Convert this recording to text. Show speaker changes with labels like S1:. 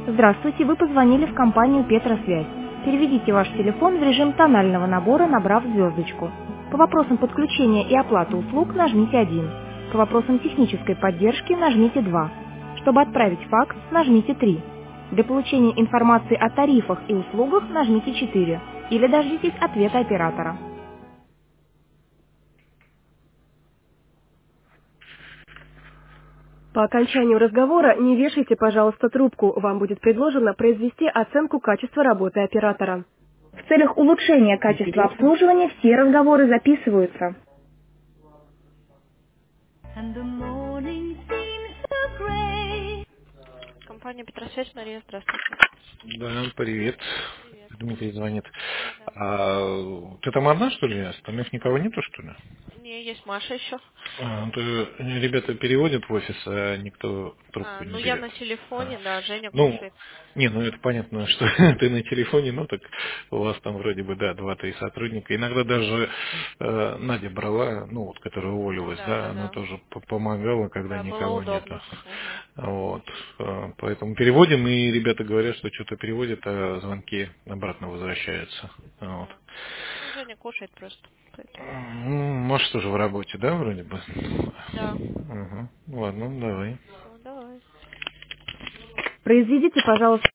S1: Здравствуйте, вы позвонили в компанию «Петросвязь». Переведите ваш телефон в режим тонального набора, набрав звездочку. По вопросам подключения и оплаты услуг нажмите 1. По вопросам технической поддержки нажмите 2. Чтобы отправить факс, нажмите 3. Для получения информации о тарифах и услугах нажмите 4. Или дождитесь ответа оператора. По окончанию разговора не вешайте, пожалуйста, трубку. Вам будет предложено произвести оценку качества работы оператора. В целях улучшения качества обслуживания все разговоры записываются.
S2: Компания Петросвязь, Мария, здравствуйте.
S3: Да, привет.
S2: Привет.
S3: Дмитрий звонит.
S2: Да.
S3: Ты там одна, что ли? Остальных никого нету, что ли?
S2: Не, есть Маша еще.
S3: Ребята переводят в офис, а никто трубку
S2: Ну
S3: не
S2: я
S3: берет.
S2: на телефоне, да, Женя
S3: Ну,
S2: кушает.
S3: не, ну это понятно, что ты на телефоне, ну так у вас там вроде бы, да, два-три сотрудника. Иногда даже Надя брала, ну вот, которая уволилась,
S2: Да,
S3: да,
S2: да,
S3: она
S2: да.
S3: тоже помогала, когда
S2: Да, было
S3: никого нету.
S2: удобно. Мгм.
S3: Вот. Поэтому переводим, и ребята говорят, что что-то переводят, а звонки обратно возвращаются. Вот.
S2: Мгм. Ну, Женя кушает просто, поэтому.
S3: Может, тоже в работе, да, вроде бы?
S2: Да.
S3: Ладно, давай.
S2: Все, давай.
S1: Произведите, пожалуйста,